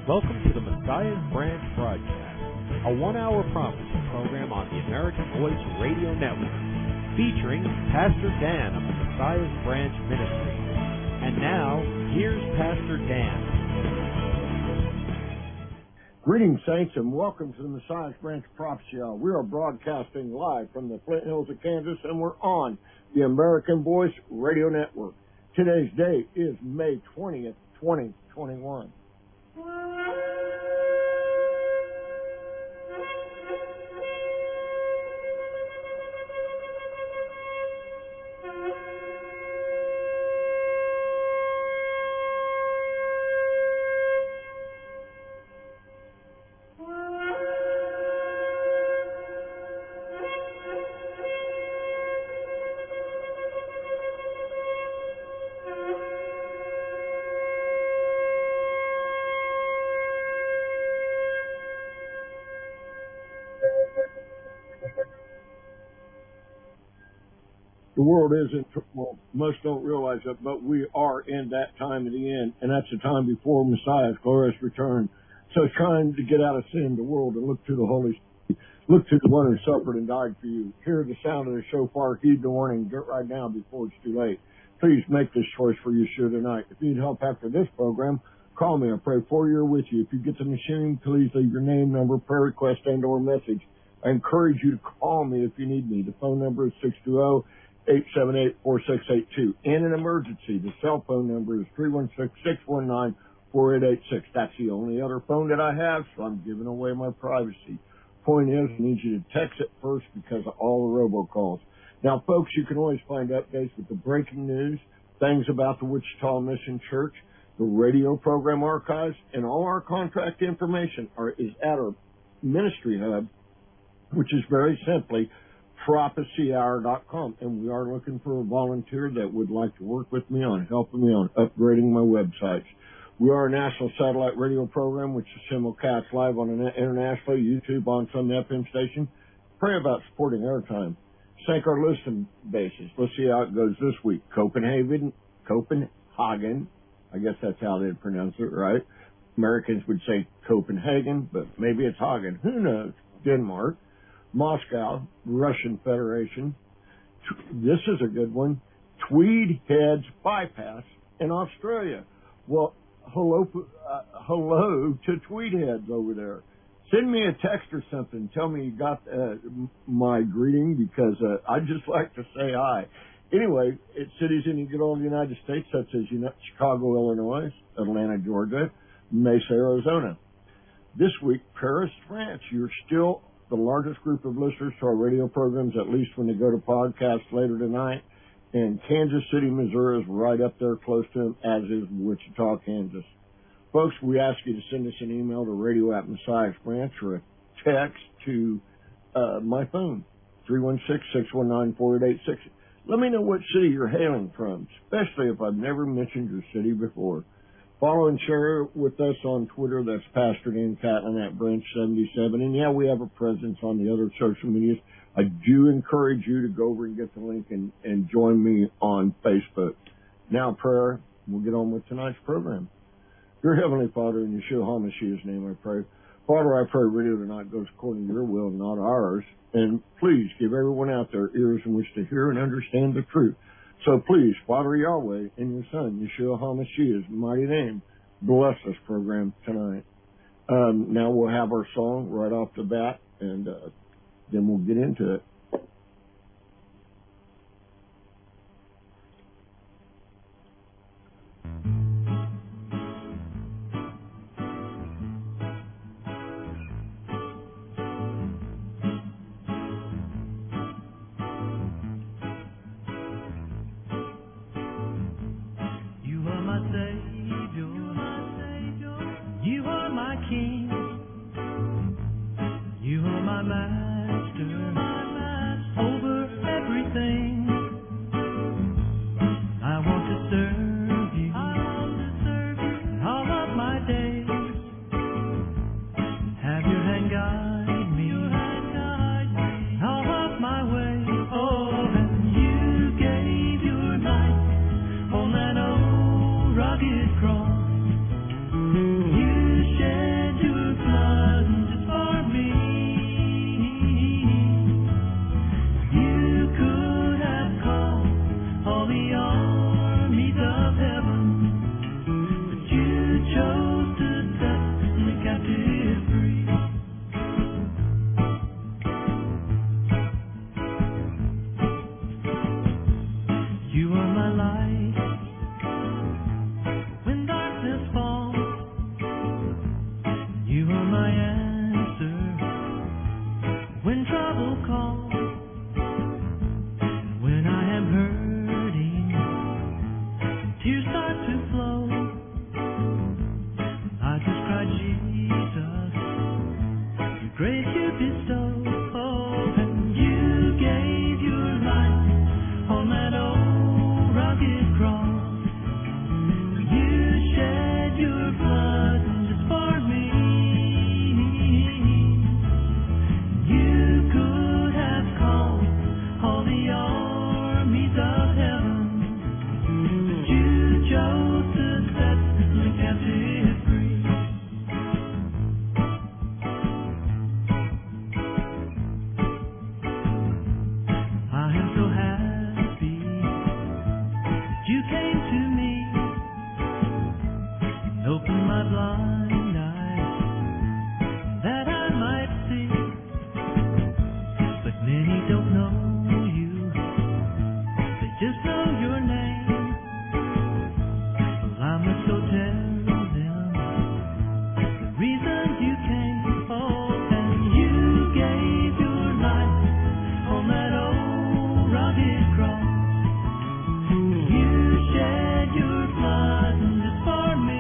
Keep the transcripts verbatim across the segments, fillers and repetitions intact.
Welcome to the Messiah's Branch broadcast, a one-hour prophecy program on the American Voice Radio Network, featuring Pastor Dan of the Messiah's Branch Ministry. And now, here's Pastor Dan. Greetings, saints, and welcome to the Messiah's Branch Prophecy Hour. We are broadcasting live from the Flint Hills of Kansas, and we're on the American Voice Radio Network. Today's date is May twentieth, twenty twenty-one. The world isn't, well, most don't realize it, but we are in that time of the end, and that's the time before Messiah's glorious return. So it's time to get out of sin, the world, and look to the Holy Spirit. Look to the one who suffered and died for you. Hear the sound of the shofar, heed the warning, get right now before it's too late. Please make this choice for Yeshua tonight. If you need help after this program, call me. I'll pray for you or with you. If you get the machine, please leave your name, number, prayer request, and or message. I encourage you to call me if you need me. The phone number is six two zero, eight seven eight, four six eight two. In an emergency, the cell phone number is three one six, six one nine, four eight eight six. That's the only other phone that I have, so I'm giving away my privacy. Point is, I need you to text it first because of all the robocalls. Now, folks, you can always find updates with the breaking news, things about the Wichita Mission Church, the radio program archives, and all our contract information are, is at our ministry hub, which is very simply prophecy hour dot com, and we are looking for a volunteer that would like to work with me on helping me on upgrading my websites. We are a national satellite radio program which is simulcast live on an internationally, YouTube, on some F M station. Pray about supporting airtime. Thank our listen bases. Let's see how it goes this week. Copenhagen, Copenhagen, I guess that's how they'd pronounce it, right? Americans would say Copenhagen, but maybe it's Hagen. Who knows? Denmark. Moscow, Russian Federation. This is a good one. Tweed Heads Bypass in Australia. Well, hello, uh, hello to Tweed Heads over there. Send me a text or something. Tell me you got uh, my greeting because uh, I'd just like to say hi. Anyway, it's cities in the good old United States such as Chicago, Illinois, Atlanta, Georgia, Mesa, Arizona. This week, Paris, France. You're still the largest group of listeners to our radio programs, at least when they go to podcasts later tonight. And Kansas City, Missouri is right up there close to them, as is Wichita, Kansas. Folks, we ask you to send us an email to radio at Messiah's Branch or a text to uh, my phone, three one six, six one nine, four eight eight six. Let me know what city you're hailing from, especially if I've never mentioned your city before. Follow and share with us on Twitter. That's Pastor Dan Catlin at Branch seventy-seven. And yeah, we have a presence on the other social medias. I do encourage you to go over and get the link and, and join me on Facebook. Now prayer. We'll get on with tonight's program. Dear Heavenly Father, in Yeshua HaMashiach's name I pray. Father, I pray radio tonight goes according to your will, not ours. And please give everyone out there ears in which to hear and understand the truth. So please, Father Yahweh, in your Son, Yeshua HaMashiach's mighty name, bless this program tonight. Um, now we'll have our song right off the bat, and uh, then we'll get into it. You share are my answer when trouble calls, and when I am hurting, tears start to flow. I just cry, Jesus, your grace you bestow. Oh, and you gave your life on that old rugged cross. You shed your blood just for me. You could have called all the armies of heaven, but you chose to set the captive free. I am so happy you came to me, open my blind eyes that I might see. But many don't know you, they just know your name. Well, I must go tell them the reason you came. Oh, and you gave your life on that old rugged cross. You shed your blood just for me.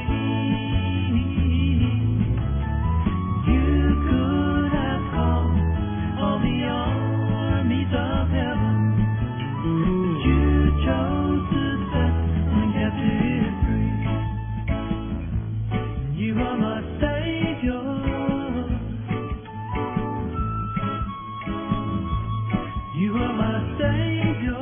You could have called all the armies of heaven, but you chose to set the captive free. You are my Savior. You are my Savior.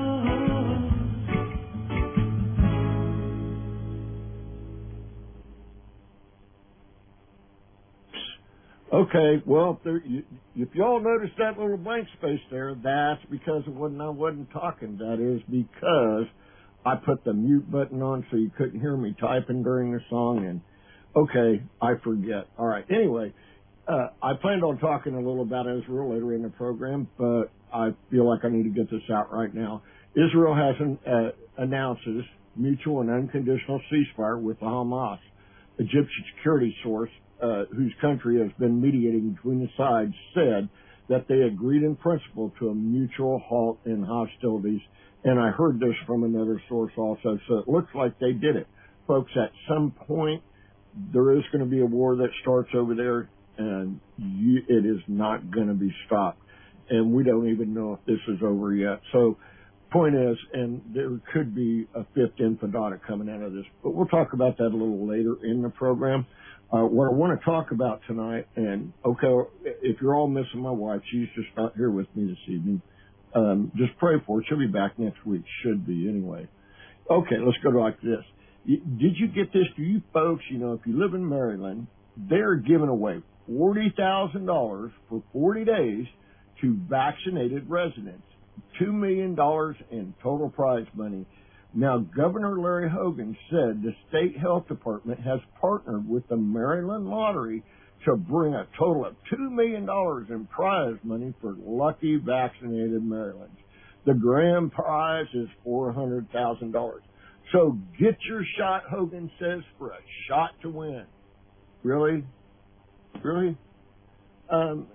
Okay, well, there, you, if y'all noticed that little blank space there, that's because of when I wasn't talking. That is because I put the mute button on so you couldn't hear me typing during the song. And okay, I forget. All right. Anyway, uh, I planned on talking a little about Israel later in the program, but I feel like I need to get this out right now. Israel has an, uh, announces mutual and unconditional ceasefire with the Hamas. Egyptian security source, uh, whose country has been mediating between the sides, said that they agreed in principle to a mutual halt in hostilities. And I heard this from another source also, so it looks like they did it. Folks, at some point, there is going to be a war that starts over there, and you, it is not going to be stopped. And we don't even know if this is over yet. So, point is, and there could be a fifth infodata coming out of this, but we'll talk about that a little later in the program. Uh, what I want to talk about tonight, and okay, if you're all missing my wife, she's just not here with me this evening. Um, just pray for her. She'll be back next week. Should be anyway. Okay, let's go like this. Did you get this? Do you folks, you know, if you live in Maryland, they're giving away forty thousand dollars for forty days to vaccinated residents. two million dollars in total prize money. Now, Governor Larry Hogan said the state health department has partnered with the Maryland Lottery to bring a total of two million dollars in prize money for lucky vaccinated Marylanders. The grand prize is four hundred thousand dollars. So get your shot, Hogan says, for a shot to win. Really? Really? Um,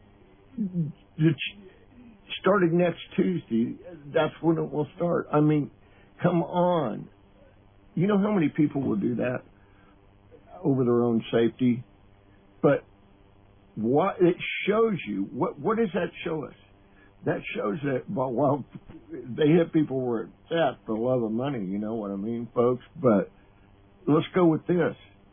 starting next Tuesday, that's when it will start. I mean, come on. You know how many people will do that over their own safety? But what it shows you, what what does that show us? That shows that, well, while they hit people where it's at, the love of money, you know what I mean, folks? But let's go with this.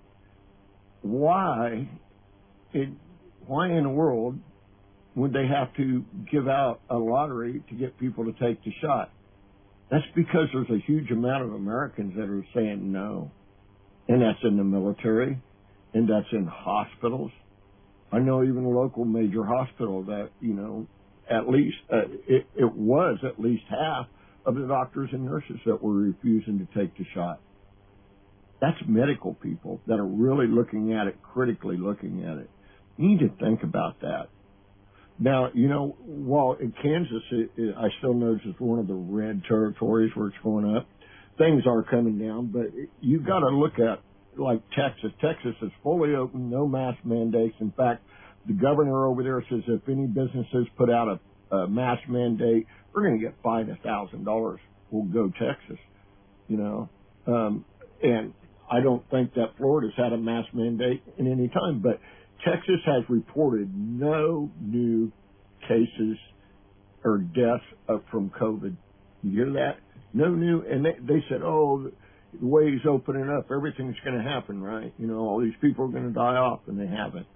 Why, it, why in the world would they have to give out a lottery to get people to take the shot? That's because there's a huge amount of Americans that are saying no. And that's in the military, and that's in hospitals. I know even a local major hospital that, you know, at least, uh, it, it was at least half of the doctors and nurses that were refusing to take the shot. That's medical people that are really looking at it, critically looking at it. You need to think about that. Now, you know, while in Kansas, it, it, I still notice it's one of the red territories where it's going up. Things are coming down, but you've got to look at like Texas. Texas is fully open, no mask mandates. In fact, the governor over there says if any businesses put out a, a mask mandate, we're going to get fined a thousand dollars. We'll go Texas, you know. Um, and I don't think that Florida's had a mask mandate in any time, but Texas has reported no new cases or deaths of, from COVID. You hear that? No new, and they, they said, oh, the way he's opening up, everything's going to happen, right? You know, all these people are going to die off, and they haven't.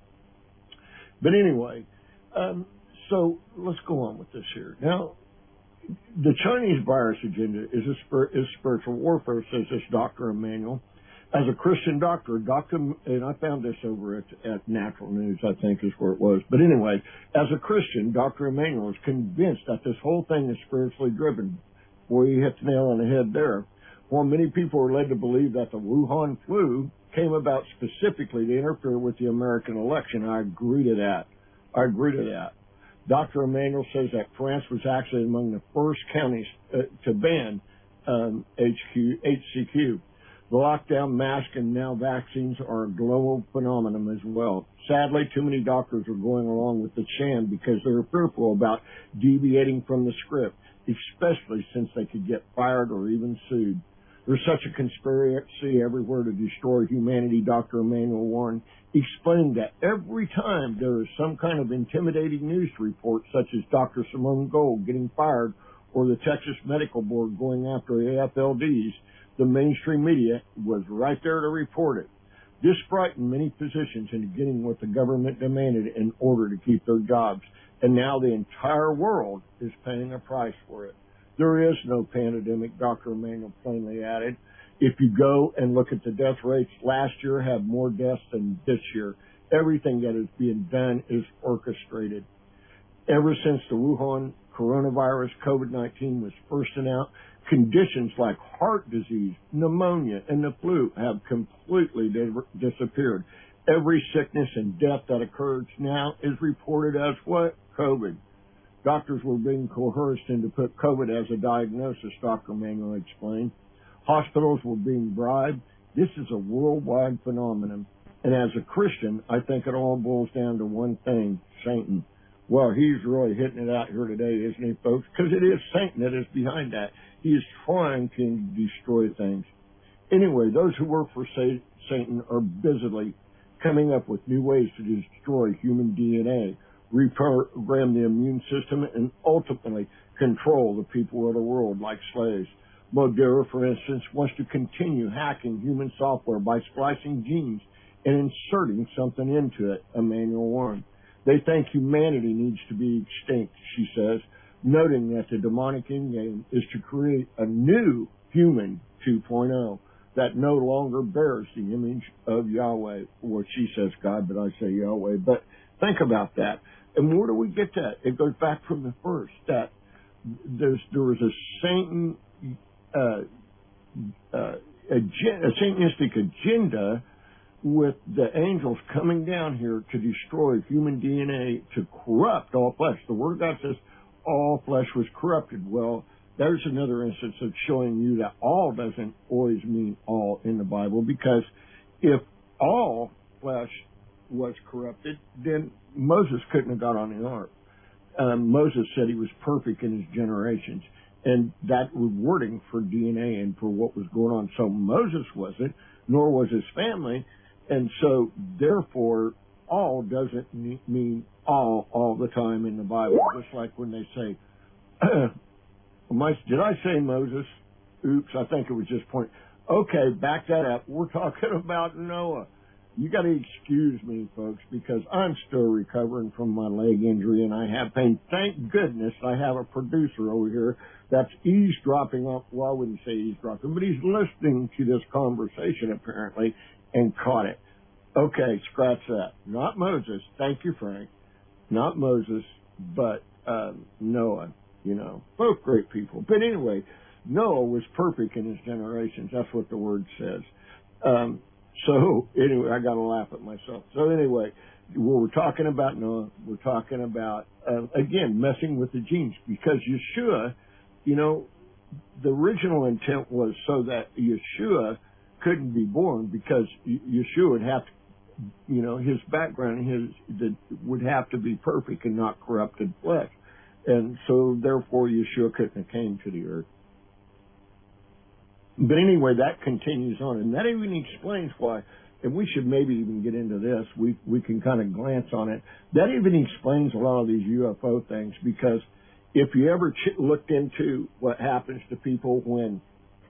But anyway, um, so let's go on with this here. Now, the Chinese virus agenda is a spir- is spiritual warfare, says this Doctor Emanuel. As a Christian doctor, Doctor and I found this over at, at Natural News, I think is where it was. But anyway, as a Christian, Doctor Emanuel is convinced that this whole thing is spiritually driven. Boy, you hit the nail on the head there. While many people are led to believe that the Wuhan flu came about specifically to interfere with the American election, I agree to that. I agree to that. Doctor Emanuel says that France was actually among the first counties uh, to ban um, H Q, H C Q. The lockdown, mask, and now vaccines are a global phenomenon as well. Sadly, too many doctors are going along with the sham because they're fearful about deviating from the script, especially since they could get fired or even sued. There's such a conspiracy everywhere to destroy humanity, Doctor Emanuel warned, explaining that every time there is some kind of intimidating news report, such as Doctor Simone Gold getting fired or the Texas Medical Board going after A F L Ds, the mainstream media was right there to report it. This frightened many physicians into getting what the government demanded in order to keep their jobs, and now the entire world is paying a price for it. There is no pandemic, Doctor Emanuel plainly added. If you go and look at the death rates, last year had more deaths than this year. Everything that is being done is orchestrated. Ever since the Wuhan coronavirus, COVID nineteen, was first announced, conditions like heart disease, pneumonia, and the flu have completely di- disappeared. Every sickness and death that occurs now is reported as what? COVID. Doctors were being coerced into put COVID as a diagnosis, Doctor Emanuel explained. Hospitals were being bribed. This is a worldwide phenomenon. And as a Christian, I think it all boils down to one thing, Satan. Well, he's really hitting it out here today, isn't he, folks? Because it is Satan that is behind that. He is trying to destroy things. Anyway, those who work for Satan are busily coming up with new ways to destroy human D N A, reprogram the immune system, and ultimately control the people of the world like slaves. Moderna, for instance, wants to continue hacking human software by splicing genes and inserting something into it, Emanuel warned. They think humanity needs to be extinct, she says, noting that the demonic endgame is to create a new human two point oh that no longer bears the image of Yahweh. Well, she says God, but I say Yahweh. But think about that. And where do we get that? It goes back from the first, that there's, there was a Satan, uh, uh, agenda, a Satanistic agenda with the angels coming down here to destroy human D N A, to corrupt all flesh. The Word of God says all flesh was corrupted. Well, there's another instance of showing you that all doesn't always mean all in the Bible, because if all flesh was corrupted, then Moses couldn't have got on the ark. Um, Moses said he was perfect in his generations, and that was wording for D N A and for what was going on. So Moses wasn't, nor was his family. And so, therefore, all doesn't mean all all the time in the Bible. Just like when they say, did I say Moses? Oops, I think it was just point. Okay, back that up. We're talking about Noah. You got to excuse me, folks, because I'm still recovering from my leg injury and I have pain. Thank goodness I have a producer over here that's eavesdropping on, well, I wouldn't say eavesdropping, but he's listening to this conversation apparently and caught it. Okay, scratch that. Not Moses. Thank you, Frank. Not Moses, but um, Noah, you know. Both great people. But anyway, Noah was perfect in his generations. That's what the word says. Um, so, anyway, I got to laugh at myself. So, anyway, when we're talking about Noah, we're talking about, uh, again, messing with the genes. Because Yeshua, you know, the original intent was so that Yeshua couldn't be born because Yeshua would have to, you know, his background, his the, would have to be perfect and not corrupted flesh. And so, therefore, Yeshua couldn't have came to the earth. But anyway, that continues on. And that even explains why, and we should maybe even get into this. We we can kind of glance on it. That even explains a lot of these U F O things, because if you ever ch- looked into what happens to people when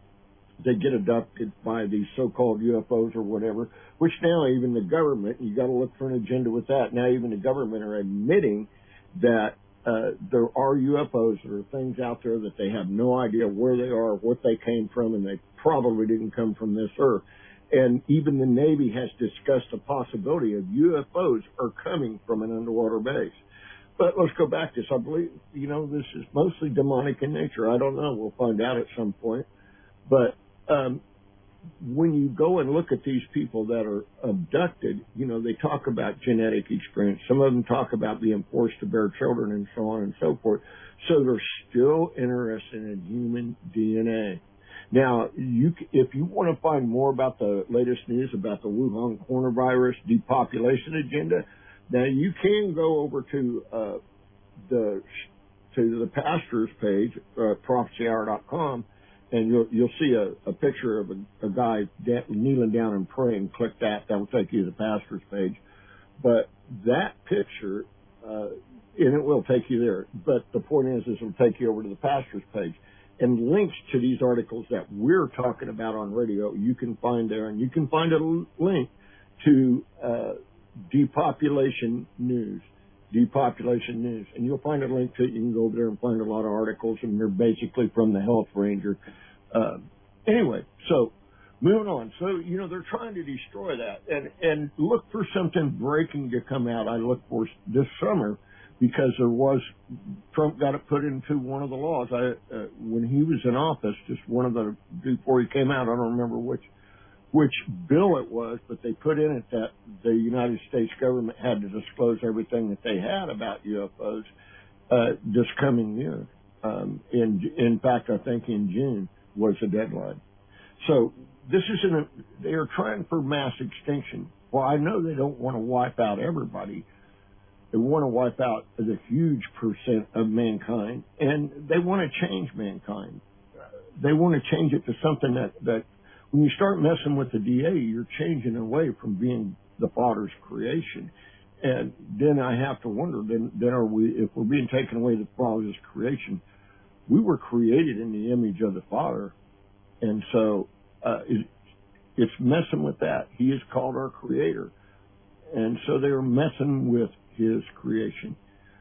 they get abducted by these so-called U F Os or whatever, which now even the government, you got to look for an agenda with that. Now even the government are admitting that uh, there are U F Os, there are things out there that they have no idea where they are, what they came from, and they probably didn't come from this earth. And even the Navy has discussed the possibility of U F Os are coming from an underwater base. But let's go back to this. I believe, you know, this is mostly demonic in nature. I don't know. We'll find out at some point. But um, when you go and look at these people that are abducted, you know, they talk about genetic experience. Some of them talk about being forced to bear children and so on and so forth. So they're still interested in human D N A. Now, you, if you want to find more about the latest news about the Wuhan coronavirus depopulation agenda, now you can go over to uh, the to the pastor's page, uh, prophecy hour dot com, and you'll you'll see a, a picture of a, a guy da- kneeling down and praying. Click that; that will take you to the pastor's page. But that picture, uh, and it will take you there. But the point is, is it'll take you over to the pastor's page. And links to these articles that we're talking about on radio, you can find there, and you can find a link to uh, depopulation news, depopulation news, and you'll find a link to it. You can go over there and find a lot of articles, and they're basically from the Health Ranger. Uh, anyway, so moving on. So, you know, they're trying to destroy that, and and look for something breaking to come out. I look for this summer, because there was, Trump got it put into one of the laws. I, uh, when he was in office, just one of the, before he came out, I don't remember which, which bill it was, but they put in it that the United States government had to disclose everything that they had about U F Os, uh, this coming year. Um, in, in fact, I think in June was the deadline. So this isn't a, they are trying for mass extinction. Well, I know they don't want to wipe out everybody. They want to wipe out the huge percent of mankind, and they want to change mankind. They want to change it to something that, that when you start messing with the D A, you're changing away from being the Father's creation. And then I have to wonder, then, then are we, if we're being taken away the Father's creation, we were created in the image of the Father. And so, uh, it, it's messing with that. He is called our creator. And so they're messing with his creation.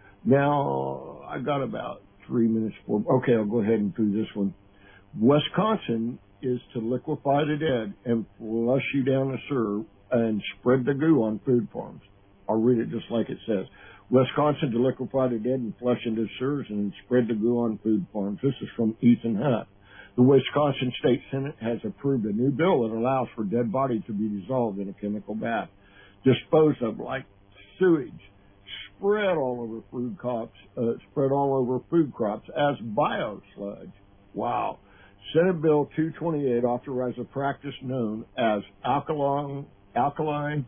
Now, I got about three minutes for, okay, I'll go ahead and do this one. Wisconsin is to liquefy the dead and flush you down the sewer and spread the goo on food farms. I'll read it just like it says. Wisconsin to liquefy the dead and flush into sewers and spread the goo on food farms. This is from Ethan Hutt. The Wisconsin State Senate has approved a new bill that allows for dead bodies to be dissolved in a chemical bath, disposed of like sewage, spread all over food crops, uh, spread all over food crops as biosludge. Wow. Senate Bill two twenty-eight authorized a practice known as alkaline, alkaline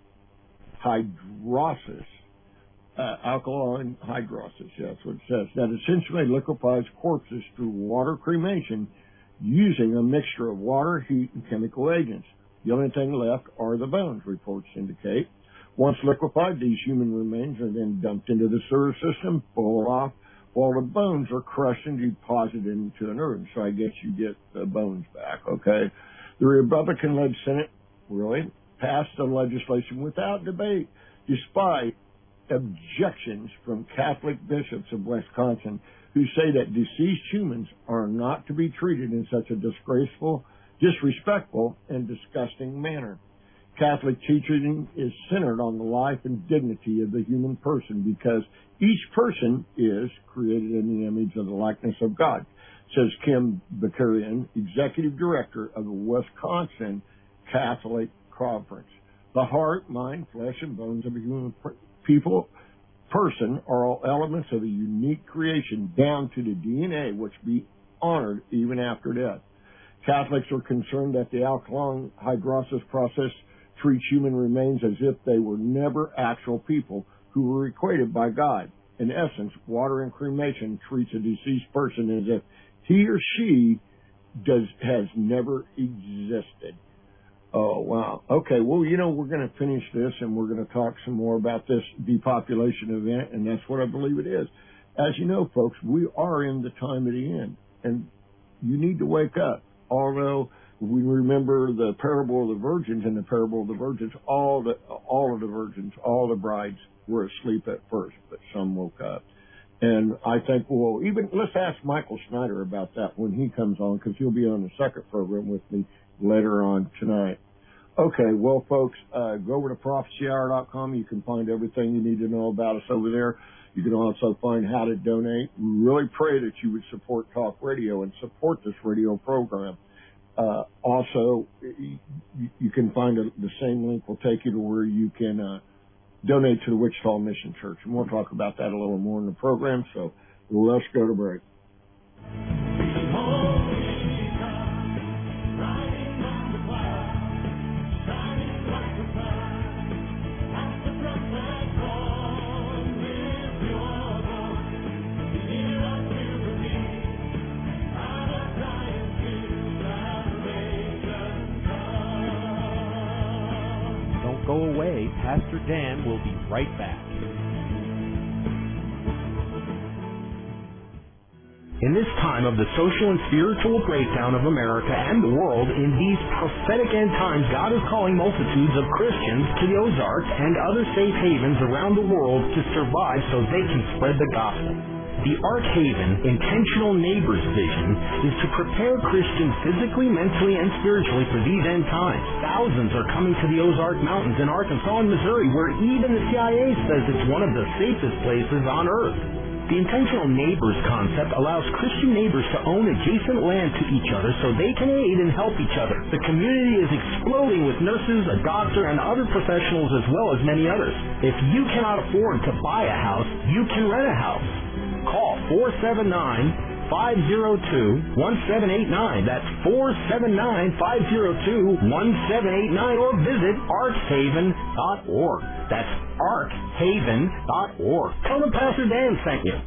hydrolysis. Uh, alkaline hydrolysis, yeah, that's what it says. That essentially liquefies corpses through water cremation using a mixture of water, heat, and chemical agents. The only thing left are the bones, reports indicate. Once liquefied, these human remains are then dumped into the sewer system, boiled off, while the bones are crushed and deposited into an urn. So I guess you get the bones back, okay? The Republican-led Senate, really, passed the legislation without debate, despite objections from Catholic bishops of Wisconsin who say that deceased humans are not to be treated in such a disgraceful, disrespectful, and disgusting manner. Catholic teaching is centered on the life and dignity of the human person because each person is created in the image of the likeness of God, says Kim Bakarian, Executive Director of the Wisconsin Catholic Conference. The heart, mind, flesh, and bones of a human people, person are all elements of a unique creation down to the D N A which be honored even after death. Catholics are concerned that the alkaline hydrolysis process treats human remains as if they were never actual people who were equated by God. In essence, water and cremation treats a deceased person as if he or she does has never existed. Oh, wow. Okay, well, you know, we're going to finish this, and we're going to talk some more about this depopulation event, and that's what I believe it is. As you know, folks, we are in the time of the end, and you need to wake up. Although we remember the parable of the virgins, and the parable of the virgins, all the all of the virgins, all the brides were asleep at first, but some woke up. And I think, well, even let's ask Michael Snyder about that when he comes on, because he'll be on the second program with me later on tonight. Okay, well, folks, uh, go over to prophecy hour dot com. You can find everything you need to know about us over there. You can also find how to donate. We really pray that you would support Talk Radio and support this radio program. Uh, also, you, you can find a, the same link will take you to where you can uh, donate to the Wichita Mission Church. And we'll talk about that a little more in the program. So let's go to break. Go away. Pastor Dan will be right back. In this time of the social and spiritual breakdown of America and the world, in these prophetic end times, God is calling multitudes of Christians to the Ozarks and other safe havens around the world to survive so they can spread the gospel. The Ark Haven Intentional Neighbors vision is to prepare Christians physically, mentally, and spiritually for these end times. Thousands are coming to the Ozark Mountains in Arkansas and Missouri, where even the C I A says it's one of the safest places on earth. The Intentional Neighbors concept allows Christian neighbors to own adjacent land to each other so they can aid and help each other. The community is exploding with nurses, a doctor, and other professionals as well as many others. If you cannot afford to buy a house, you can rent a house. Call four seven nine, five zero two, one seven eight nine. That's four seven nine, five zero two, one seven eight nine, or visit ark haven dot org. That's ark haven dot org. Tell them Pastor Dan sent you.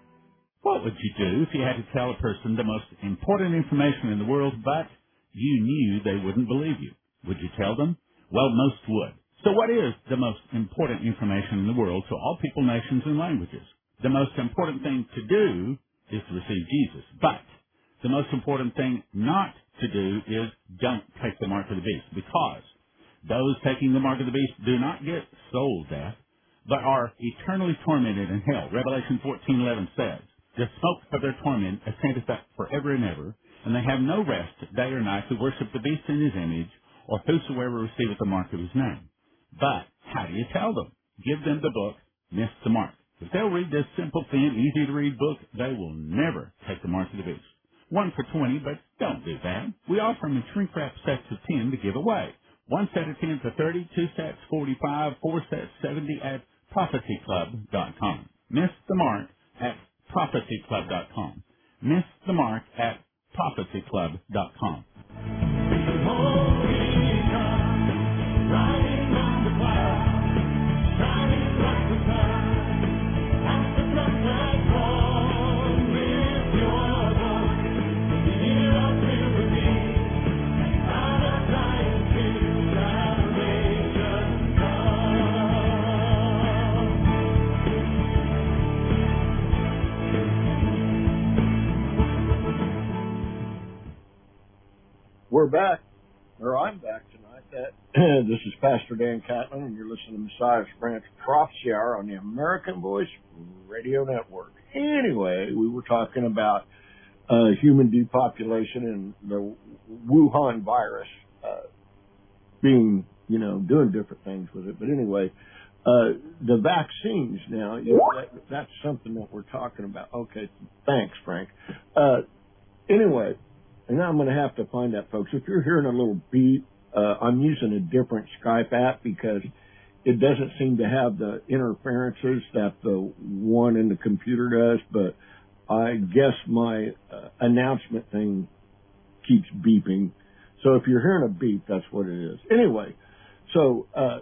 What would you do if you had to tell a person the most important information in the world, but you knew they wouldn't believe you? Would you tell them? Well, most would. So what is the most important information in the world to all people, nations, and languages? The most important thing to do is to receive Jesus. But the most important thing not to do is don't take the mark of the beast, because those taking the mark of the beast do not get soul death, but are eternally tormented in hell. Revelation fourteen eleven says, the smoke of their torment ascendeth up forever and ever, and they have no rest day or night who worship the beast in his image, or whosoever receiveth the mark of his name. But how do you tell them? Give them the book, Miss the Mark. If they'll read this simple, thin, easy-to-read book, they will never take the mark of the beast. One for twenty, but don't do that. We offer them in shrink-wrap sets of ten to give away. One set of ten for thirty, two sets forty-five, four sets seventy at prophecy club dot com. Miss the mark at prophecy club dot com. Miss the mark at prophecy club dot com. We're back, or I'm back tonight. That, this is Pastor Dan Catlin, and you're listening to Messiah's Branch Prophecy Hour on the American Voice Radio Network. Anyway, we were talking about uh, human depopulation and the Wuhan virus uh, being, you know, doing different things with it. But anyway, uh, the vaccines now, you know, that, that's something that we're talking about. Okay, thanks, Frank. Uh, anyway, and now I'm going to have to find that, folks. If you're hearing a little beep, uh, I'm using a different Skype app because it doesn't seem to have the interferences that the one in the computer does. But I guess my uh, announcement thing keeps beeping. So if you're hearing a beep, that's what it is. Anyway, so uh,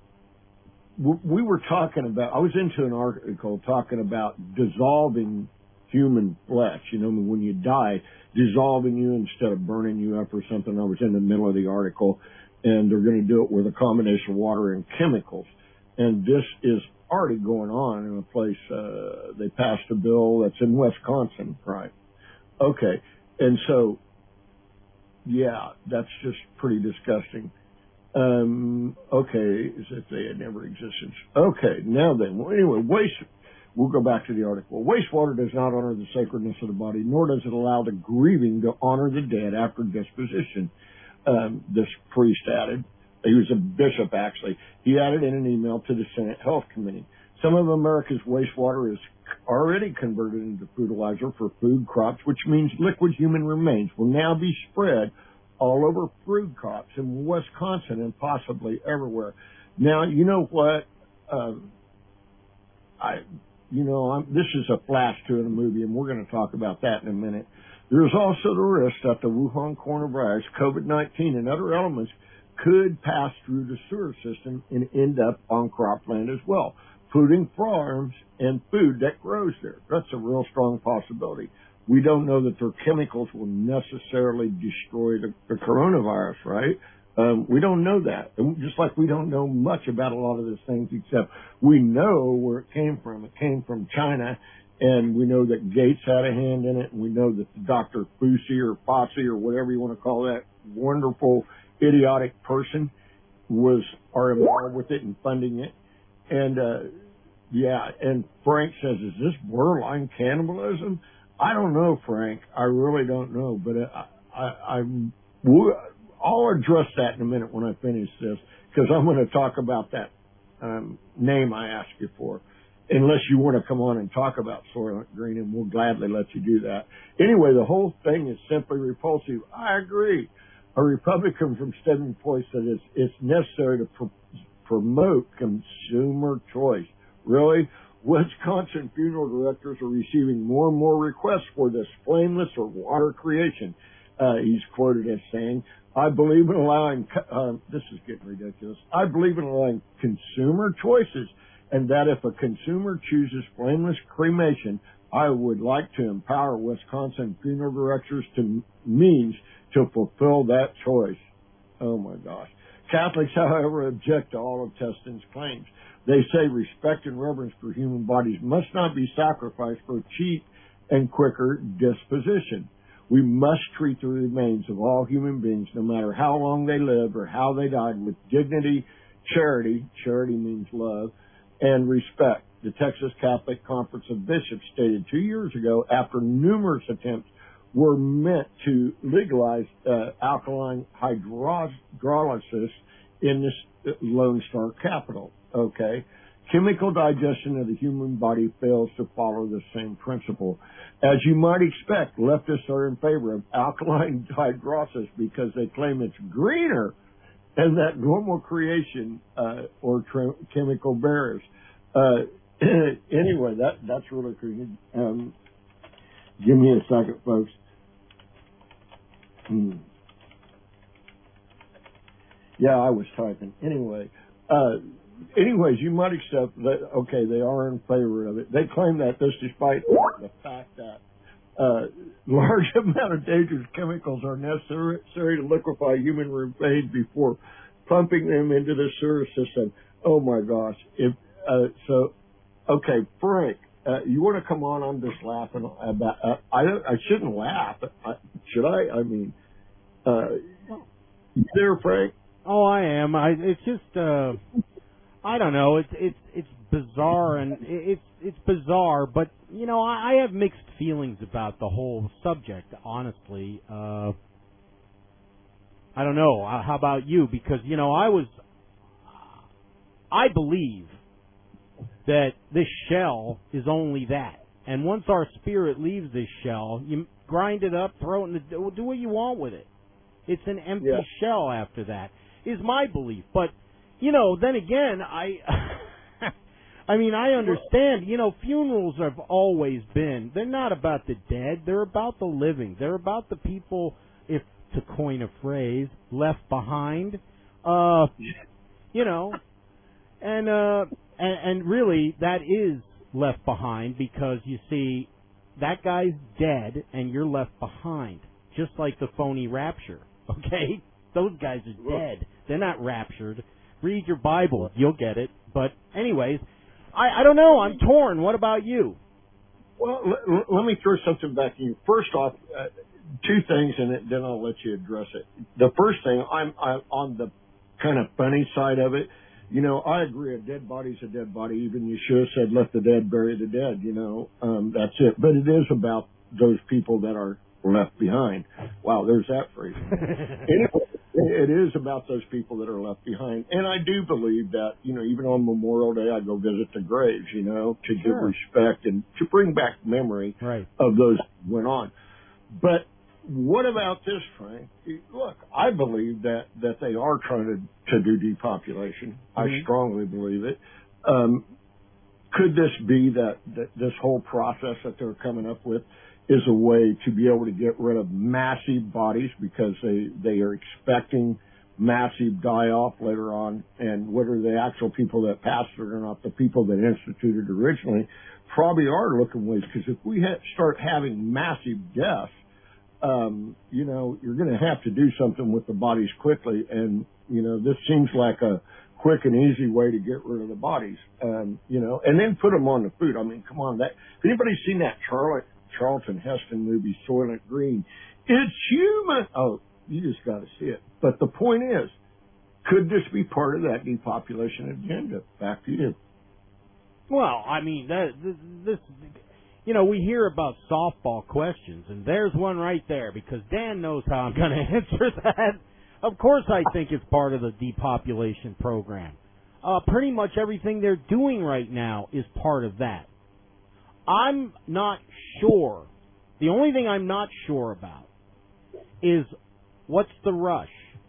w- we were talking about, I was into an article talking about dissolving human flesh. You know, when you die, dissolving you instead of burning you up or something. I was in the middle of the article, and they're going to do it with a combination of water and chemicals. And this is already going on in a place, uh, they passed a bill that's in Wisconsin, right? Okay. And so, yeah, that's just pretty disgusting. Um, okay, as if they had never existed. Okay, now then, well, anyway, waste, we'll go back to the article. Wastewater does not honor the sacredness of the body, nor does it allow the grieving to honor the dead after disposition. Um, this priest added, he was a bishop actually, he added in an email to the Senate Health Committee. Some of America's wastewater is already converted into fertilizer for food crops, which means liquid human remains will now be spread all over food crops in Wisconsin and possibly everywhere. Now, you know what? Uh, I, you know, I'm, this is a flash to the movie, and we're going to talk about that in a minute. There's also the risk that the Wuhan coronavirus, COVID nineteen, and other elements could pass through the sewer system and end up on cropland as well, polluting farms and food that grows there. That's a real strong possibility. We don't know that their chemicals will necessarily destroy the, the coronavirus, right? Um, we don't know that. And just like we don't know much about a lot of these things, except we know where it came from. It came from China, and we know that Gates had a hand in it, and we know that Doctor Fauci or Fauci or whatever you want to call that wonderful, idiotic person was are involved with it and funding it. And, uh, yeah, and Frank says, is this borderline cannibalism? I don't know, Frank. I really don't know, but I, I, I'm, I'll address that in a minute when I finish this, because I'm going to talk about that um, name I asked you for, unless you want to come on and talk about Soylent Green, and we'll gladly let you do that. Anyway, the whole thing is simply repulsive. I agree. A Republican from Stedman Point said it's, it's necessary to pr- promote consumer choice. Really? Wisconsin funeral directors are receiving more and more requests for this flameless or water creation. Uh, he's quoted as saying, I believe in allowing, uh, this is getting ridiculous, I believe in allowing consumer choices, and that if a consumer chooses flameless cremation, I would like to empower Wisconsin funeral directors to means to fulfill that choice. Oh my gosh. Catholics, however, object to all of Teston's claims. They say respect and reverence for human bodies must not be sacrificed for a cheap and quicker disposition. We must treat the remains of all human beings, no matter how long they lived or how they died, with dignity, charity, charity means love, and respect. The Texas Catholic Conference of Bishops stated two years ago, after numerous attempts were meant to legalize uh, alkaline hydrolysis in this Lone Star capital. Okay. Chemical digestion of the human body fails to follow the same principle. As you might expect, leftists are in favor of alkaline hydrolysis because they claim it's greener than that normal creation uh, or tra- chemical barriers. Uh, anyway, that that's really crazy. Um, give me a second, folks. Hmm. Yeah, I was typing. Anyway, uh, anyways, you might accept that, okay, they are in favor of it. They claim that this despite the fact that uh, large amount of dangerous chemicals are necessary to liquefy human remains before pumping them into the sewer system. Oh my gosh. If, uh, so, okay, Frank, uh, you want to come on? I'm just laughing about, uh, I don't, I shouldn't laugh. I, should I? I mean, uh, you there, Frank? Oh, I am. I, it's just, uh, I don't know. It's it's it's bizarre, and it's it's bizarre. But you know, I, I have mixed feelings about the whole subject. Honestly, uh, I don't know. How about you? Because you know, I was, I believe that this shell is only that, and once our spirit leaves this shell, you grind it up, throw it in the, do what you want with it. It's an empty yeah. shell after that, is my belief. But you know, then again, I, I mean, I understand, you know, funerals have always been, they're not about the dead, they're about the living. They're about the people, if to coin a phrase, left behind. Uh, you know, and, uh, and, and really that is left behind because, you see, that guy's dead and you're left behind, just like the phony rapture, okay? Those guys are dead. They're not raptured. Read your Bible. You'll get it. But anyways, I, I don't know. I'm torn. What about you? Well, l- l- let me throw something back to you. First off, uh, two things, and it, then I'll let you address it. The first thing, I'm, I'm on the kind of funny side of it. You know, I agree. A dead body's a dead body. Even Yeshua said, "Let the dead bury the dead." You know, um, that's it. But it is about those people that are left behind. Wow, there's that phrase. Anyway, it is about those people that are left behind. And I do believe that, you know, even on Memorial Day, I go visit the graves, you know, to Sure. give respect and to bring back memory right. of those who went on. But what about this, Frank? Look, I believe that, that they are trying to, to do depopulation. Mm-hmm. I strongly believe it. Um, could this be that, that this whole process that they're coming up with is a way to be able to get rid of massive bodies because they, they are expecting massive die-off later on, and whether the actual people that passed it or not, the people that instituted originally probably are looking ways, because if we ha- start having massive deaths, um, you know, you're going to have to do something with the bodies quickly, and, you know, this seems like a quick and easy way to get rid of the bodies, um, you know, and then put them on the food. I mean, come on, that, if anybody's seen that Charlotte, Charlton Heston movie, Soylent Green, it's human. Oh, you just got to see it. But the point is, could this be part of that depopulation agenda? Back to you. Well, I mean, that, this, this, you know, we hear about softball questions, and there's one right there, because Dan knows how I'm going to answer that. Of course I think it's part of the depopulation program. Uh, pretty much everything they're doing right now is part of that. I'm not sure. The only thing I'm not sure about is what's the rush,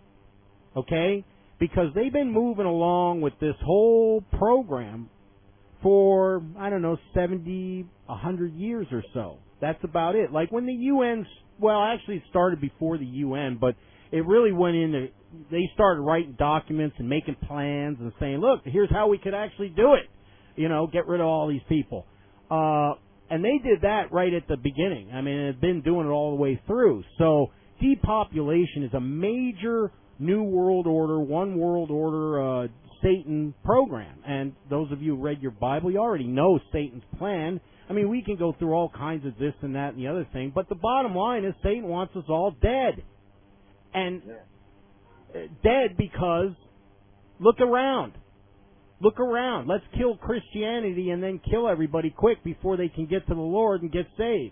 okay? Because they've been moving along with this whole program for, I don't know, seventy, one hundred years or so. That's about it. Like when the U N, well, actually it started before the U N, but it really went into, they started writing documents and making plans and saying, look, here's how we could actually do it. You know, get rid of all these people. Uh, and they did that right at the beginning. I mean, they've been doing it all the way through. So depopulation is a major New World Order, One World Order, uh, Satan program. And those of you who read your Bible, you already know Satan's plan. I mean, we can go through all kinds of this and that and the other thing, but the bottom line is Satan wants us all dead. And yeah. dead because, look around. Look around. Let's kill Christianity and then kill everybody quick before they can get to the Lord and get saved.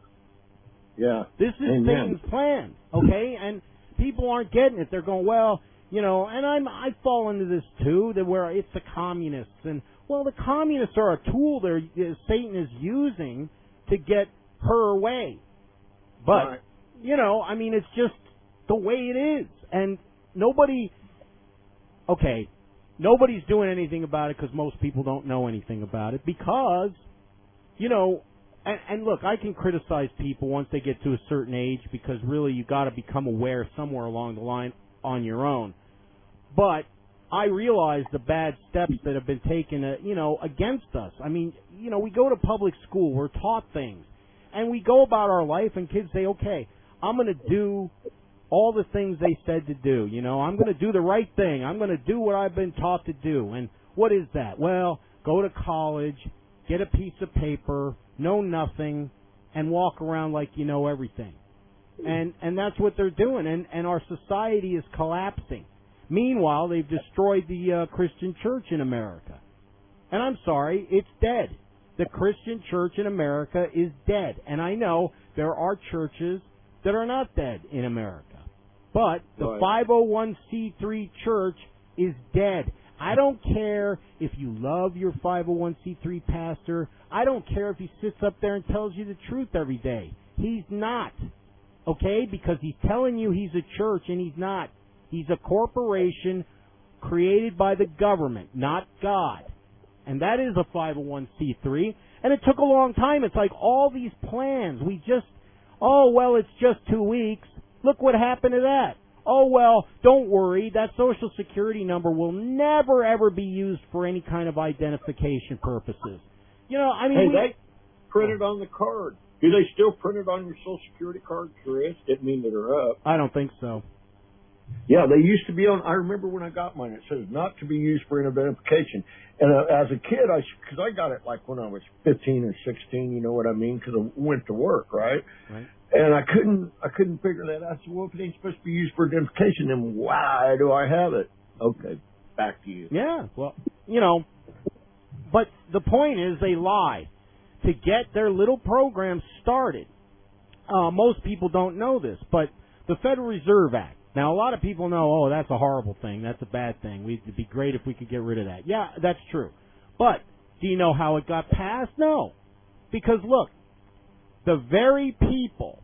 Yeah. This is Amen. Satan's plan, okay? And people aren't getting it. They're going, well, you know, and I'm I fall into this too, that where it's the communists, and well, the communists are a tool there Satan is using to get her away. But right. you know, I mean, it's just the way it is, and nobody. Okay. Nobody's doing anything about it because most people don't know anything about it because, you know, and, and look, I can criticize people once they get to a certain age because really you got to become aware somewhere along the line on your own. But I realize the bad steps that have been taken, uh, you know, against us. I mean, you know, we go to public school, we're taught things, and we go about our life and kids say, okay, I'm going to do all the things they said to do. You know, I'm going to do the right thing. I'm going to do what I've been taught to do. And what is that? Well, go to college, get a piece of paper, know nothing, and walk around like you know everything. And and that's what they're doing. And, and our society is collapsing. Meanwhile, they've destroyed the uh, Christian church in America. And I'm sorry, it's dead. The Christian church in America is dead. And I know there are churches that are not dead in America. But the right. five oh one c three church is dead. I don't care if you love your five oh one c three pastor. I don't care if he sits up there and tells you the truth every day. He's not. Okay? Because he's telling you he's a church and he's not. He's a corporation created by the government, not God. And that is a five oh one c three. And it took a long time. It's like all these plans. We just, oh, well, it's just two weeks. Look what happened to that. Oh, well, don't worry. That Social Security number will never, ever be used for any kind of identification purposes. You know, I mean... Hey, we, they print it on the card. Do they still print it on your Social Security card, Chris? Didn't mean that they're up. I don't think so. Yeah, they used to be on. I remember when I got mine, it says not to be used for identification. And uh, as a kid, I because I got it like when I was fifteen or sixteen. You know what I mean? Because I went to work, right? Right. And I couldn't, I couldn't figure that out. I said, well, if it ain't supposed to be used for identification, then why do I have it? Okay, back to you. Yeah, well, you know, but the point is they lie to get their little program started. Uh, most people don't know this, but the Federal Reserve Act. Now, a lot of people know, oh, that's a horrible thing. That's a bad thing. We, it'd be great if we could get rid of that. Yeah, that's true. But do you know how it got passed? No. Because, look, the very people,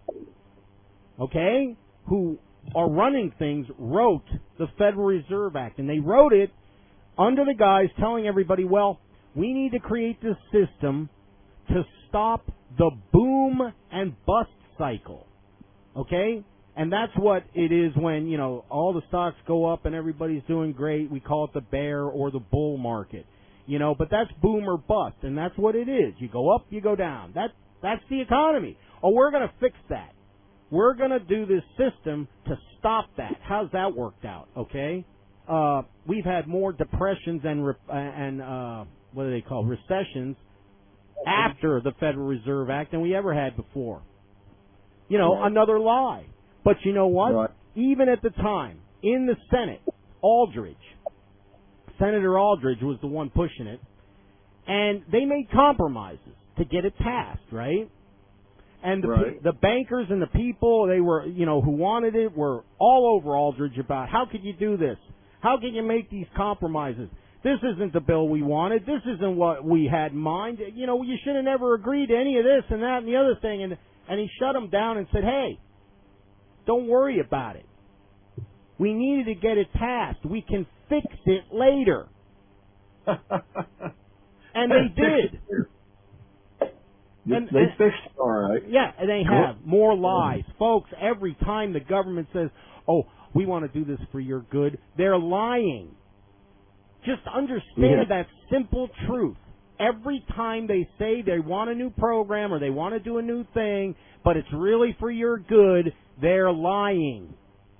okay, who are running things wrote the Federal Reserve Act. And they wrote it under the guise telling everybody, well, we need to create this system to stop the boom and bust cycle. Okay? And that's what it is when, you know, all the stocks go up and everybody's doing great. We call it the bear or the bull market. You know, but that's boom or bust, and that's what it is. You go up, you go down. That That's the economy. Oh, we're going to fix that. We're going to do this system to stop that. How's that worked out, okay? Uh, we've had more depressions and, re- and uh, what do they call, recessions after the Federal Reserve Act than we ever had before. You know, Right. another lie. But you know what? Right. Even at the time, in the Senate, Aldridge, Senator Aldridge was the one pushing it, and they made compromises to get it passed, right? And the, Right. the bankers and the people, they were, you know, who wanted it were all over Aldridge about, how could you do this? How can you make these compromises? This isn't the bill we wanted. This isn't what we had in mind. You know, you should have never agreed to any of this and that and the other thing. And, and he shut them down and said, hey, don't worry about it. We needed to get it passed. We can fix it later. And they did. And, they and, fixed it all right. yeah, and they have more lies. Folks, every time the government says, oh, we want to do this for your good, they're lying. Just understand Yeah. that simple truth. Every time they say they want a new program or they want to do a new thing, but it's really for your good, they're lying.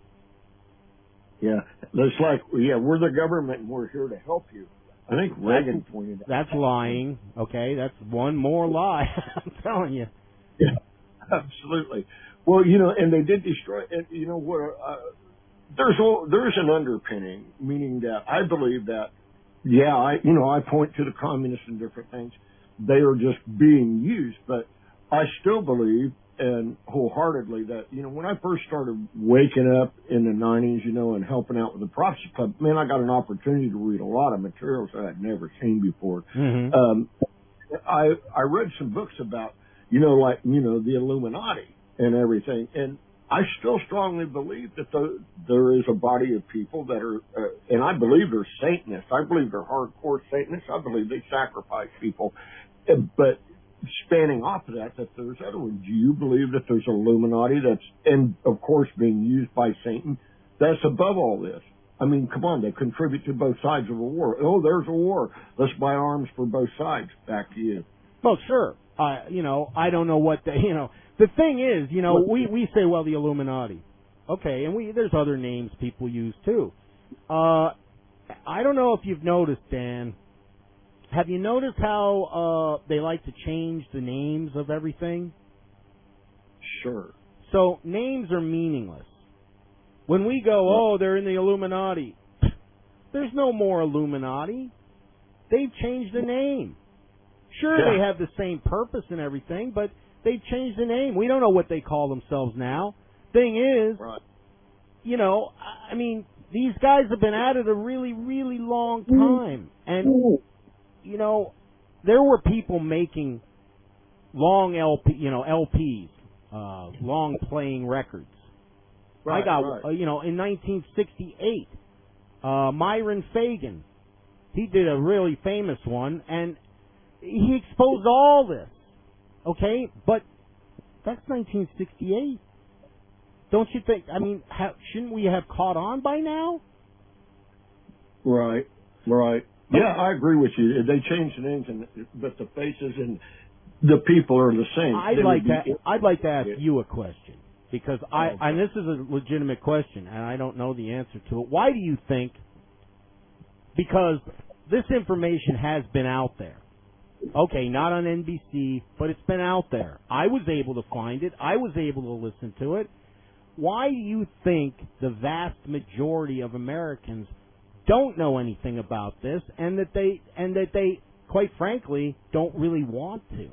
Yeah, it's like, yeah, we're the government and we're here to help you. I think Reagan pointed out. That's lying, okay? That's one more lie. I'm telling you. Yeah, absolutely. Well, you know, and they did destroy. And you know what? Uh, there's a, there's an underpinning, meaning that I believe that. Yeah, I you know I point to the communists and different things. They are just being used, but I still believe and wholeheartedly that you know when I first started waking up in the nineties, you know, and helping out with the Prophecy Club, man, I got an opportunity to read a lot of materials that I'd never seen before. Mm-hmm. Um, I I read some books about you know like you know the Illuminati and everything, and I still strongly believe that the, there is a body of people that are, uh, and I believe they're Satanists. I believe they're hardcore Satanists. I believe they sacrifice people. Uh, But spanning off of that, that there's other ones. Do you believe that there's Illuminati that's, and of course being used by Satan, that's above all this? I mean, come on, they contribute to both sides of a war. Oh, there's a war. Let's buy arms for both sides. Back to you. Well, sure. Uh, you know, I don't know what the, you know, the thing is, you know, we, we say, well, the Illuminati. Okay, and we, there's other names people use too. Uh, I don't know if you've noticed, Dan, have you noticed how, uh, they like to change the names of everything? Sure. So, names are meaningless. When we go, oh, they're in the Illuminati, there's no more Illuminati. They've changed the name. Sure, Yeah. they have the same purpose and everything, but they've changed the name. We don't know what they call themselves now. Thing is, Right. you know, I mean, these guys have been at it a really, really long time. And, you know, there were people making long L P, you know, L Ps, uh, long playing records. Right, I got, right. uh, you know, in nineteen sixty-eight, uh, Myron Fagan, he did a really famous one, and he exposed all this. Okay, but that's nineteen sixty-eight. Don't you think? I mean, ha, shouldn't we have caught on by now? Right, right. Yeah, I agree with you. They changed the names, and, but the faces and the people are the same. I'd They like would to. be- I'd like to ask you a question because I, Okay. and this is a legitimate question, and I don't know the answer to it. Why do you think? Because this information has been out there. Okay, not on N B C, but it's been out there. I was able to find it. I was able to listen to it. Why do you think the vast majority of Americans don't know anything about this, and that they and that they, quite frankly, don't really want to?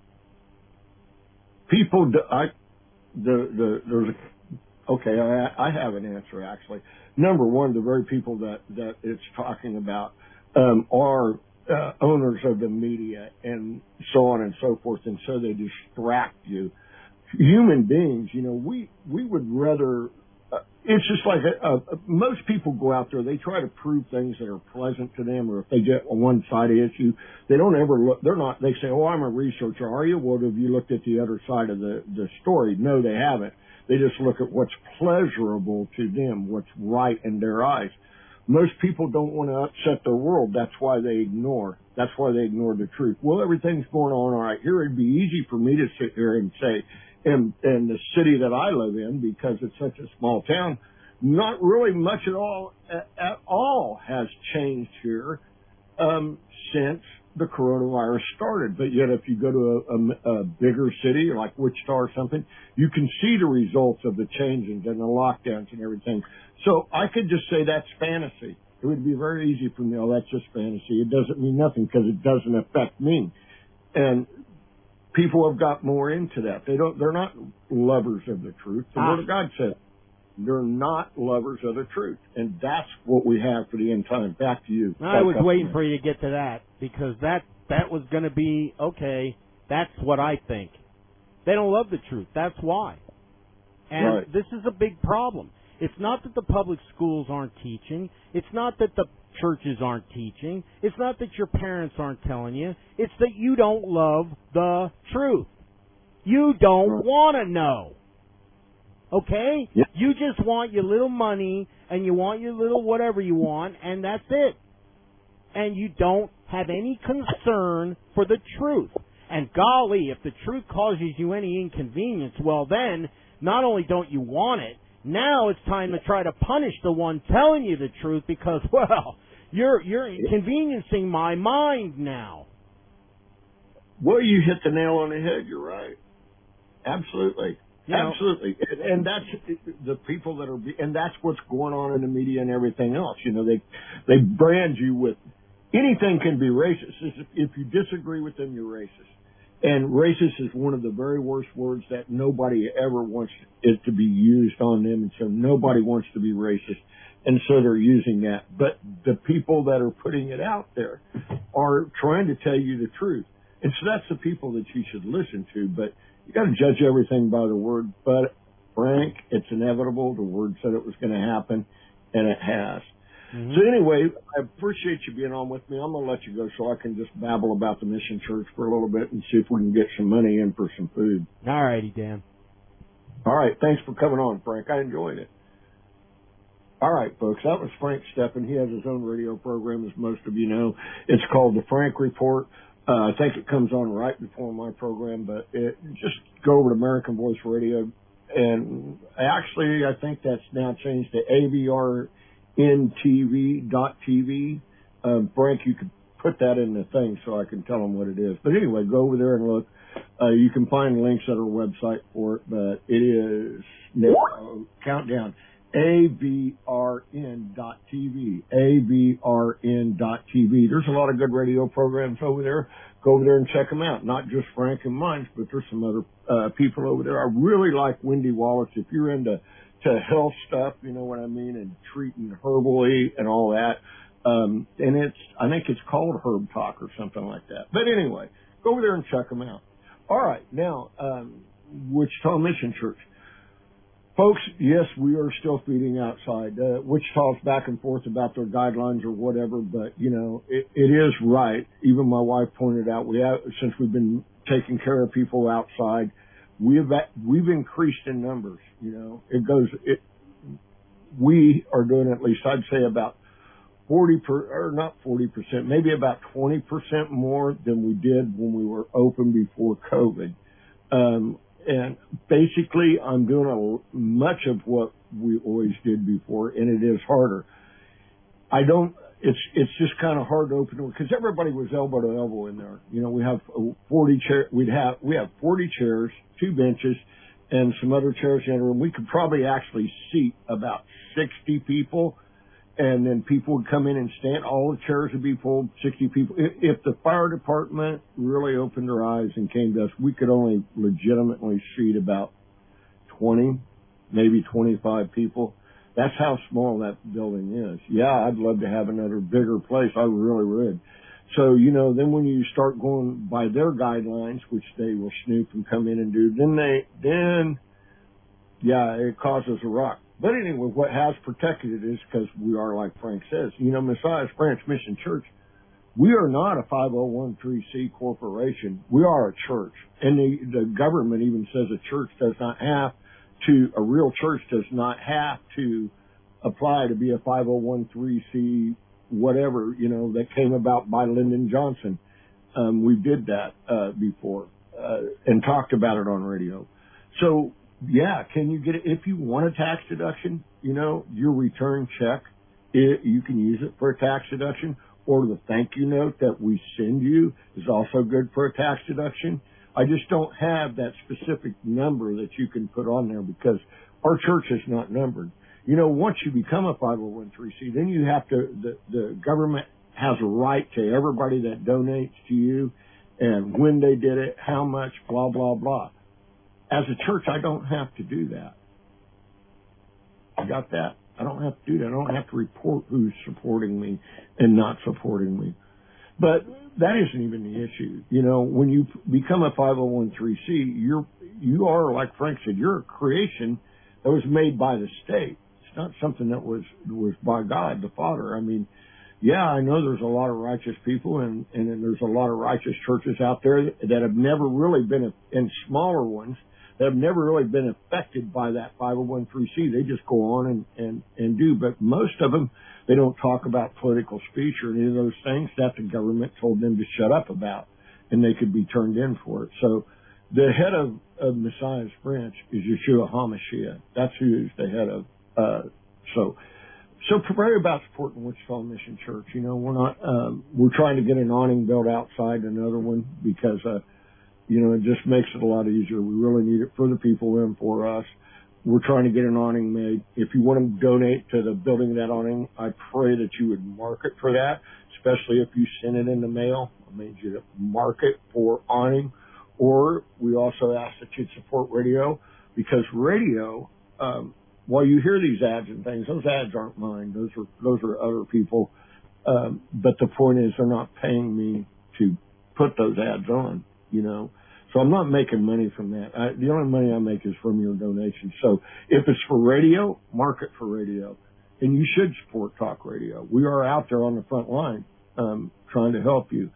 People, do, I, the, the, there's a, okay, I, I have an answer actually. Number one, the very people that, that it's talking about, um, are, uh, owners of the media and so on and so forth, and so they distract you. Human beings, you know, we, we would rather, uh, it's just like, a, a, most people go out there, they try to prove things that are pleasant to them, or if they get a one-sided issue, they don't ever look, they're not, they say, oh, I'm a researcher, are you? Well, have you looked at the other side of the, the story? No, they haven't. They just look at what's pleasurable to them, what's right in their eyes. Most people don't want to upset their world. That's why they ignore. That's why they ignore the truth. Well, everything's going on all right here. It'd be easy for me to sit here and say, in, in the city that I live in, because it's such a small town, not really much at all, at, at all has changed here, um, since the coronavirus started. But yet if you go to a, a, a bigger city like Wichita or something, you can see the results of the changes and the lockdowns and everything. So I could just say that's fantasy. It would be very easy for me. Oh, that's just fantasy. It doesn't mean nothing because it doesn't affect me. And people have got more into that. They don't, they're not lovers of the truth. The Ah. Word of God says they're not lovers of the truth. And that's what we have for the end time. Back to you. I was waiting for you to get to that because that that was going to be, okay, that's what I think. They don't love the truth. That's why. And Right. this is a big problem. It's not that the public schools aren't teaching. It's not that the churches aren't teaching. It's not that your parents aren't telling you. It's that you don't love the truth. You don't Right. want to know. Okay? Yep. You just want your little money and you want your little whatever you want, and that's it. And you don't have any concern for the truth. And golly, if the truth causes you any inconvenience, well then, not only don't you want it, now it's time to try to punish the one telling you the truth because, well, you're you're inconveniencing my mind now. Well, you hit the nail on the head. You're right. Absolutely. You know, Absolutely. And, and that's the people that are, and that's what's going on in the media and everything else. You know, they, they brand you with anything can be racist. If, if you disagree with them, you're racist. And racist is one of the very worst words that nobody ever wants it to be used on them. And so nobody wants to be racist. And so they're using that. But the people that are putting it out there are trying to tell you the truth. And so that's the people that you should listen to. But you got to judge everything by the word. But Frank, it's inevitable. The word said it was going to happen, and it has. Mm-hmm. So anyway, I appreciate you being on with me. I'm going to let you go so I can just babble about the Mission Church for a little bit and see if we can get some money in for some food. All righty, Dan. All right. Thanks for coming on, Frank. I enjoyed it. All right, folks. That was Frank Steppen. He has his own radio program, as most of you know. It's called The Frank Report. Uh, I think it comes on right before my program, but it, just go over to American Voice Radio. And actually, I think that's now changed to A V R N T V dot T V. Um, Frank, you could put that in the thing so I can tell them what it is. But anyway, go over there and look. Uh, you can find links at our website for it, but it is, no, countdown, A V R N dot T V, A V R N dot T V. There's a lot of good radio programs over there. Go over there and check them out. Not just Frank and mine, but there's some other uh, people over there. I really like Wendy Wallace. If you're into to health stuff, you know what I mean, and treating herbally and all that. Um, and it's, I think it's called Herb Talk or something like that. But anyway, go over there and check them out. All right. Now, um, Wichita Mission Church. Folks, yes, we are still feeding outside. Uh, Wichita's back and forth about their guidelines or whatever, but, you know, it, it is right. Even my wife pointed out, we have, since we've been taking care of people outside, we've we've increased in numbers. You know, it goes. It we are doing at least I'd say about forty per or not forty percent, maybe about twenty percent more than we did when we were open before COVID. Um, and basically, I'm doing a, much of what we always did before, and it is harder. I don't. It's it's just kind of hard to open because everybody was elbow to elbow in there. You know, we have forty chair. We'd have we have forty chairs, two benches, and some other chairs in the room. We could probably actually seat about sixty people, and then people would come in and stand. All the chairs would be full, sixty people. If, if the fire department really opened their eyes and came to us, we could only legitimately seat about twenty, maybe twenty-five people. That's how small that building is. Yeah, I'd love to have another bigger place. I really would. So, you know, then when you start going by their guidelines, which they will snoop and come in and do, then they, then, yeah, it causes a rock. But anyway, what has protected it is because we are, like Frank says, you know, Messiah's Branch Mission Church, we are not a five oh one c corporation. We are a church. And the, the government even says a church does not have to, a real church does not have to apply to be a five oh one c whatever, you know, that came about by Lyndon Johnson. Um, we did that, uh, before, uh, and talked about it on radio. So, yeah, can you get it? If you want a tax deduction, you know, your return check, it, you can use it for a tax deduction, or the thank you note that we send you is also good for a tax deduction. I just don't have that specific number that you can put on there because our church is not numbered. You know, once you become a five oh one c, then you have to, the, the government has a right to everybody that donates to you and when they did it, how much, blah, blah, blah. As a church, I don't have to do that. You got that? I don't have to do that. I don't have to report who's supporting me and not supporting me. But that isn't even the issue. You know, when you become a five oh one c, you're, you are, like Frank said, you're a creation that was made by the state. It's not something that was, was by God, the Father. I mean, yeah, I know there's a lot of righteous people and, and there's a lot of righteous churches out there that have never really been, and smaller ones, that have never really been affected by that five oh one c. They just go on and, and, and do. But most of them, they don't talk about political speech or any of those things that the government told them to shut up about, and they could be turned in for it. So the head of, of Messiah's Branch is Yeshua HaMashiach. That's who is the head of. Uh, so, so pray about supporting Wichita Mission Church. You know, we're not, um, we're trying to get an awning built outside, another one, because, uh, you know, it just makes it a lot easier. We really need it for the people and for us. We're trying to get an awning made. If you want to donate to the building of that awning, I pray that you would mark it for that, especially if you send it in the mail. I made you to mark it for awning. Or we also ask that you'd support radio, because radio, um, while you hear these ads and things, those ads aren't mine. Those are, those are other people. Um, but the point is they're not paying me to put those ads on, you know. So I'm not making money from that. I, the only money I make is from your donations. So if it's for radio, mark it for radio. And you should support talk radio. We are out there on the front line, um, trying to help you.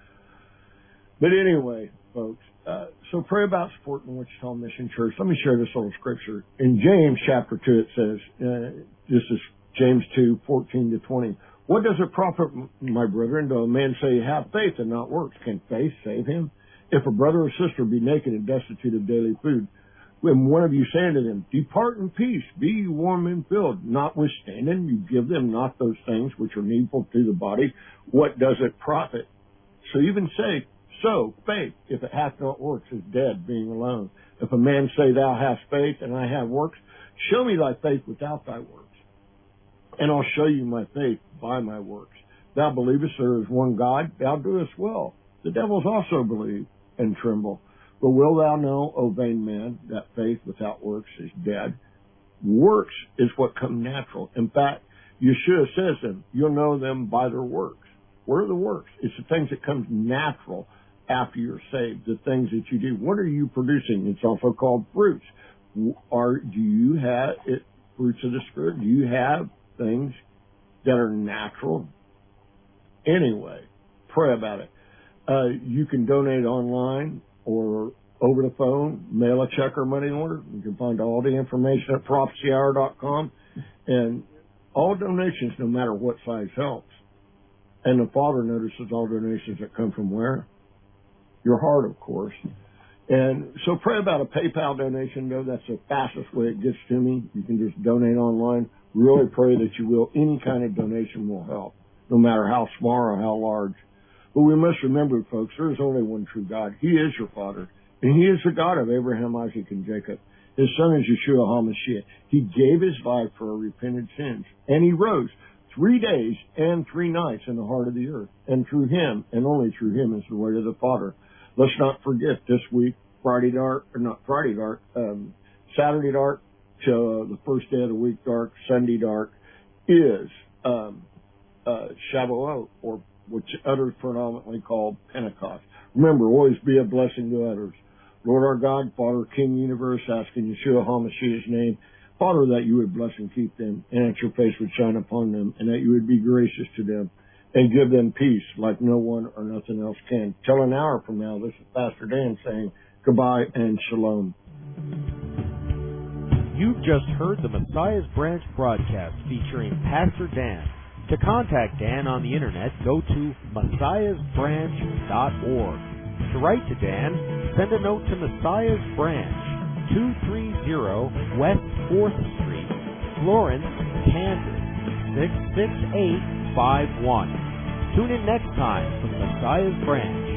But anyway, folks, uh, so pray about supporting Wichita Mission Church. Let me share this little scripture. In James chapter two, it says, uh, this is James two, fourteen to twenty. What does it profit, my brethren, though a man say, have faith and not works? Can faith save him? If a brother or sister be naked and destitute of daily food, when one of you say unto them, depart in peace, be ye warm and filled, notwithstanding you give them not those things which are needful to the body, what does it profit? So even say, so faith, if it hath not works, is dead, being alone. If a man say, thou hast faith and I have works, show me thy faith without thy works, and I'll show you my faith by my works. Thou believest there is one God, thou doest well. The devils also believe and tremble. But will thou know, O vain man, that faith without works is dead? Works is what come natural. In fact, Yeshua says them, you'll know them by their works. What are the works? It's the things that come natural after you're saved, the things that you do. What are you producing? It's also called fruits. Are, do you have it, fruits of the Spirit? Do you have things that are natural? Anyway, pray about it. Uh, you can donate online or over the phone, mail a check or money order. You can find all the information at prophecy hour dot com. And all donations, no matter what size, helps. And the Father notices all donations that come from where? Your heart, of course. And so pray about a PayPal donation, though. That's the fastest way it gets to me. You can just donate online. Really pray that you will. Any kind of donation will help, no matter how small or how large. But we must remember, folks, there is only one true God. He is your Father. And He is the God of Abraham, Isaac, and Jacob. His Son is Yeshua HaMashiach. He gave His life for our repented sins. And He rose three days and three nights in the heart of the earth. And through Him, and only through Him, is the way to the Father. Let's not forget this week, Friday dark, or not Friday dark, um, Saturday dark to uh, the first day of the week dark, Sunday dark, is um, uh, Shavuot, or which others predominantly call Pentecost. Remember, always be a blessing to others. Lord our God, Father, King, Universe, asking Yeshua HaMashiach's name, Father, that you would bless and keep them, and that your face would shine upon them, and that you would be gracious to them, and give them peace like no one or nothing else can. Till an hour from now, this is Pastor Dan saying goodbye and shalom. You've just heard the Messiah's Branch broadcast featuring Pastor Dan. To contact Dan on the internet, go to messiahs branch dot org. To write to Dan, send a note to Messiah's Branch, two thirty West fourth Street, Florence, Kansas, six six eight five one. Tune in next time for the Messiah's Branch.